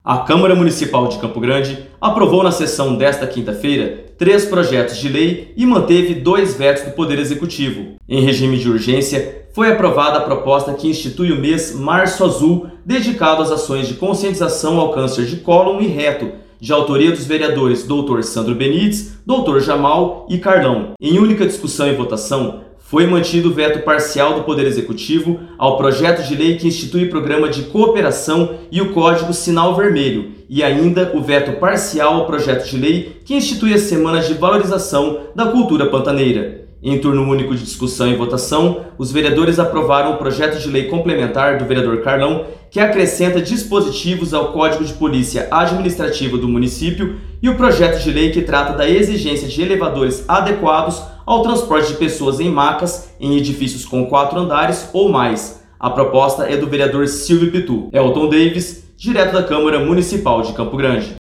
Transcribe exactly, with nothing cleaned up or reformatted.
A Câmara Municipal de Campo Grande aprovou na sessão desta quinta-feira três projetos de lei e manteve dois vetos do Poder Executivo. Em regime de urgência, foi aprovada a proposta que institui o mês Março Azul, dedicado às ações de conscientização ao câncer de cólon e reto, de autoria dos vereadores doutor Sandro Benites, doutor Jamal e Carlão. Em única discussão e votação, foi mantido o veto parcial do Poder Executivo ao projeto de lei que institui o programa de cooperação e o Código Sinal Vermelho, e ainda o veto parcial ao projeto de lei que institui as semanas de valorização da cultura pantaneira. Em turno único de discussão e votação, os vereadores aprovaram o projeto de lei complementar do vereador Carlão, que acrescenta dispositivos ao Código de Polícia Administrativa do município, e o projeto de lei que trata da exigência de elevadores adequados ao transporte de pessoas em macas em edifícios com quatro andares ou mais. A proposta é do vereador Silvio Pitu. Elton Davis, direto da Câmara Municipal de Campo Grande.